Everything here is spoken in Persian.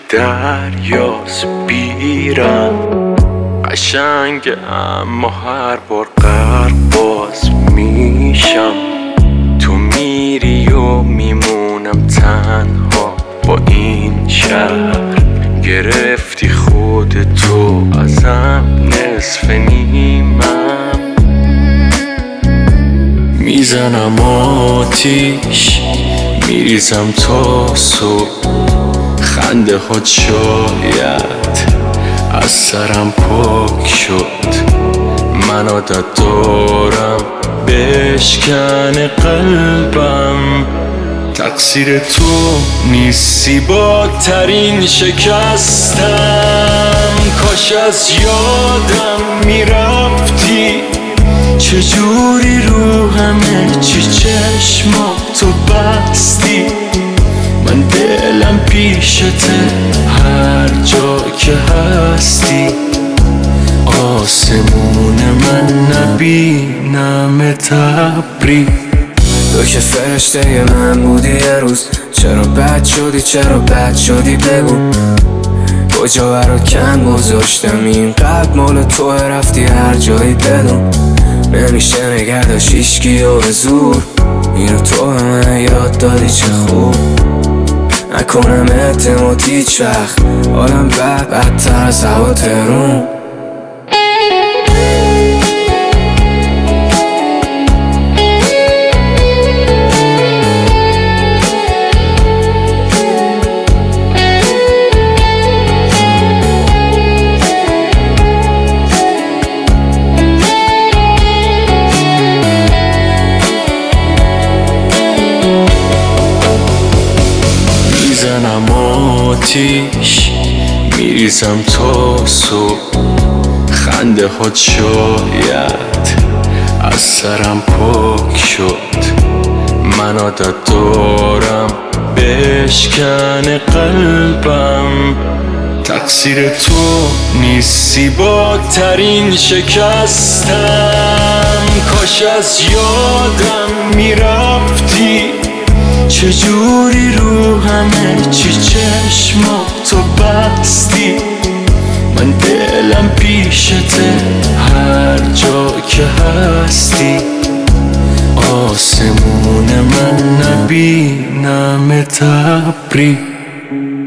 دریاست بیرم قشنگ، اما هر بار غرق باز میشم. تو میری و میمونم تنها با این شهر. گرفتی خودتو ازم، نصف نیمم. میزنم آتیش، میریزم تا صبح. خنده ها شاید از سرم پاک شد. من عادت دارم بشکن قلبم. تقصیر تو نیستی، بدترین شکستم. کاش از یادم میرفتی، چجوری رو همه چی چشماتو بستی. من دلم پیشته هر جا که هستی. آسمون من نبینم تبری. تو که فرشته من بودی یه روز، چرا بد شدی، چرا بد شدی بگو. کجا برات کم گذاشتم، اینقدر مال تو رفتی هر جایی بدون. نمیشه نگه داشت هیچکی و به زور، اینو تو به من یاد دادی چه خوب. نکنم اعتماد هیچ وقت، حالم بدتر از هوا تهرون. میزنم آتیش، میریزم تا صبح. خنده ها شاید از سرم پاک شد. من عادت دارم بشکن قلبم. تقصیر تو نیستی، بدترین شکستم. کاش از یادم میرفتی، چجوری رو همه چی چشماتو بستی. من دلم پیشته هر جا که هستی. آسمون من نبینم تبری.